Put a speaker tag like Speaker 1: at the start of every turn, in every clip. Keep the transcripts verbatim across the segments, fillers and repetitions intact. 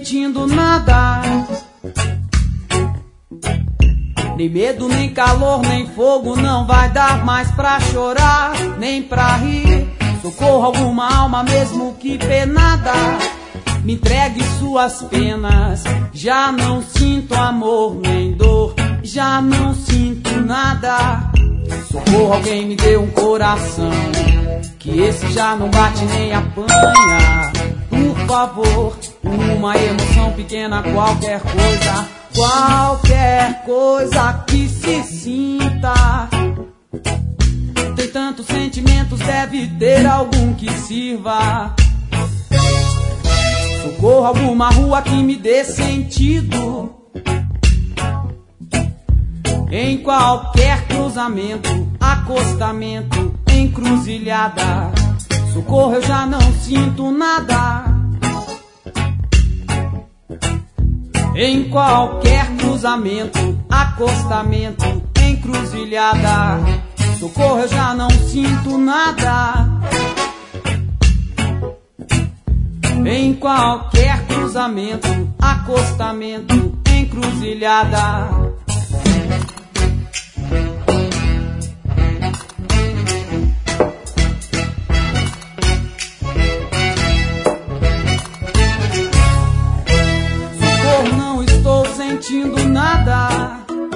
Speaker 1: sentindo nada, nem medo, nem calor, nem fogo. Não vai dar mais pra chorar, nem pra rir. Socorro alguma alma, mesmo que penada, me entregue suas penas. Já não sinto amor nem dor, já não sinto nada. Socorro, alguém me dê um coração, que esse já não bate nem apanha. Por favor, uma emoção pequena, qualquer coisa, qualquer coisa que se sinta. Tem tantos sentimentos, deve ter algum que sirva. Socorro, alguma rua que me dê sentido. Em qualquer cruzamento, acostamento, encruzilhada. Socorro, eu já não sinto nada. Em qualquer cruzamento, acostamento, encruzilhada. Socorro, eu já não sinto nada. Em qualquer cruzamento, acostamento, encruzilhada. Socorro, não estou sentindo nada,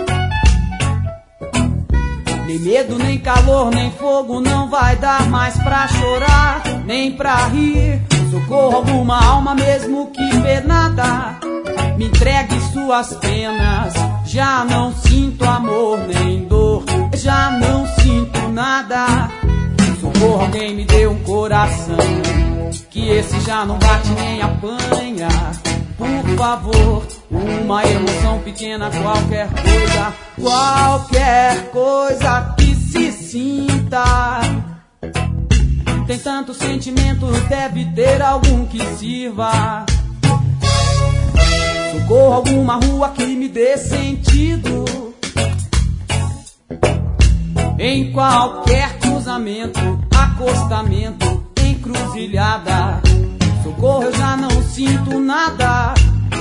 Speaker 1: nem medo, nem calor, nem fogo. Não vai dar mais pra chorar, nem pra rir. Socorro, alguma alma, mesmo que penada, me entregue suas penas. Já não sinto amor nem dor, já não sinto nada. Socorro, alguém me dê um coração, que esse já não bate nem apanha. Por favor, uma emoção pequena, qualquer coisa, qualquer coisa que se sinta. Tem tantos sentimentos, deve ter algum que sirva. Socorro, alguma rua que me dê sentido. Em qualquer cruzamento, acostamento, encruzilhada. Socorro, eu já não sinto nada.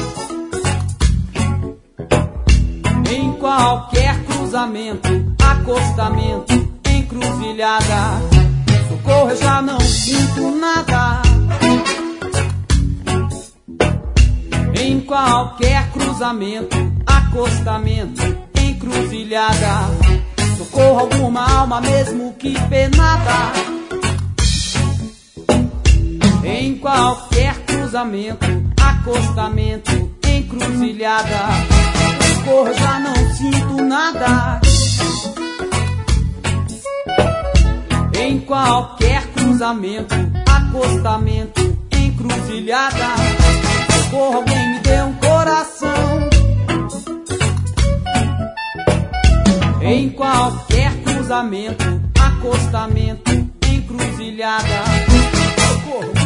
Speaker 1: Em qualquer cruzamento, acostamento, encruzilhada. Socorro, eu já não sinto nada. Em qualquer cruzamento, acostamento, encruzilhada. Socorro, alguma alma, mesmo que penada. Em qualquer cruzamento, acostamento, encruzilhada. Socorro, eu já não sinto nada. Em qualquer cruzamento, acostamento, encruzilhada. Socorro, alguém me dê um coração. Em qualquer cruzamento, acostamento, encruzilhada. Socorro.